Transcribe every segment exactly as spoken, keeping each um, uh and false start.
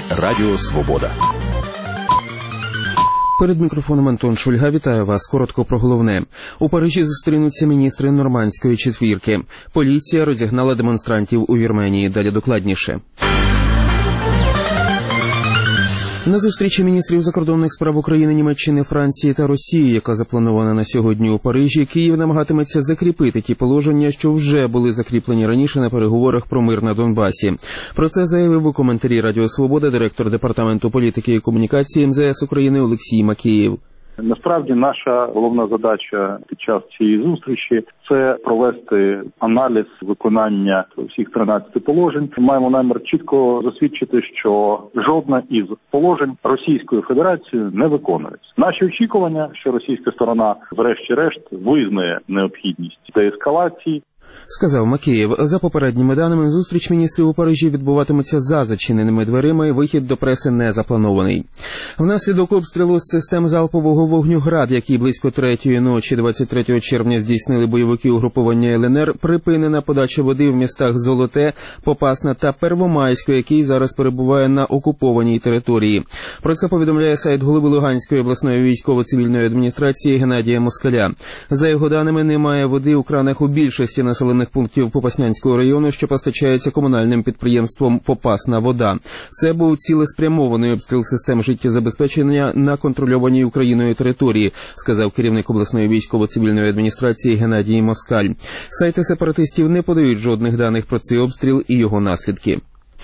Радіо Свобода. Перед мікрофоном Антон Шульга. Вітаю вас. Коротко про головне. У Парижі зустрінуться міністри нормандської четвірки. Поліція розігнала демонстрантів у Вірменії. Далі докладніше. На зустрічі міністрів закордонних справ України, Німеччини, Франції та Росії, яка запланована на сьогодні у Парижі, Київ намагатиметься закріпити ті положення, що вже були закріплені раніше на переговорах про мир на Донбасі. Про це заявив у коментарі Радіо Свобода директор Департаменту політики і комунікації ем зе ес України Олексій Макеєв. Насправді наша головна задача під час цієї зустрічі – це провести аналіз виконання всіх тринадцяти положень. Маємо намір чітко засвідчити, що жодне із положень Російською Федерацією не виконується. Наші очікування, що російська сторона врешті-решт визнає необхідність деескалації. Сказав Макеєв. За попередніми даними, зустріч міністрів у Парижі відбуватиметься за зачиненими дверима і вихід до преси не запланований. Внаслідок обстрілу з систем залпового вогню «Град», який близько третьої ночі двадцять третього червня здійснили бойовики угруповання ел ен ер, припинена подача води в містах Золоте, Попасна та Первомайську, який зараз перебуває на окупованій території. Про це повідомляє сайт голови Луганської обласної військово-цивільної адміністрації Геннадія Москаля. За його даними, немає води у кранах у більшості населених пунктів Попаснянського району, що постачається комунальним підприємством «Попасна вода». Це був цілеспрямований обстріл систем життєзабезпечення на контрольованій Україною території, сказав керівник обласної військово-цивільної адміністрації Геннадій Москаль. Сайти сепаратистів не подають жодних даних про цей обстріл і його наслідки.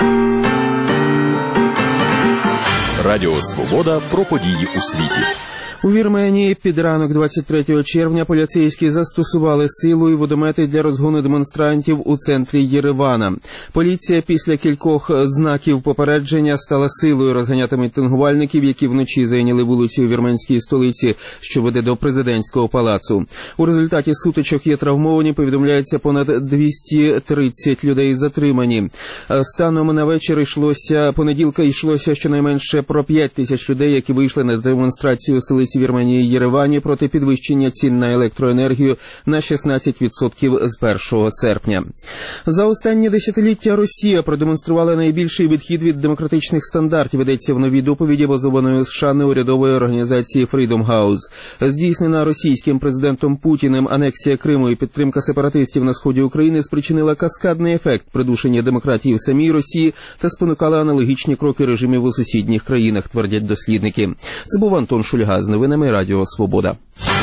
Радіо Свобода про події у світі. У Вірменії під ранок двадцять третього червня поліцейські застосували силу і водомети для розгону демонстрантів у центрі Єревана. Поліція після кількох знаків попередження стала силою розганяти мітингувальників, які вночі зайняли вулиці у вірменській столиці, що веде до президентського палацу. У результаті сутичок є травмовані, повідомляється, понад двісті тридцять людей затримані. Станом на вечір йшлося, понеділка йшлося щонайменше про п'ять тисяч людей, які вийшли на демонстрацію у столиці Вірменії Єревані проти підвищення цін на електроенергію на шістнадцять відсотків з першого серпня. За останні десятиліття Росія продемонструвала найбільший відхід від демократичних стандартів, йдеться в новій доповіді, базованої США неурядової організації Freedom House. Здійснена російським президентом Путіним анексія Криму і підтримка сепаратистів на сході України спричинила каскадний ефект придушення демократії в самій Росії та спонукала аналогічні кроки режимів у сусідніх країнах, твердять дослідники. Це був Антон Шульга з новинами Радіо Свобода.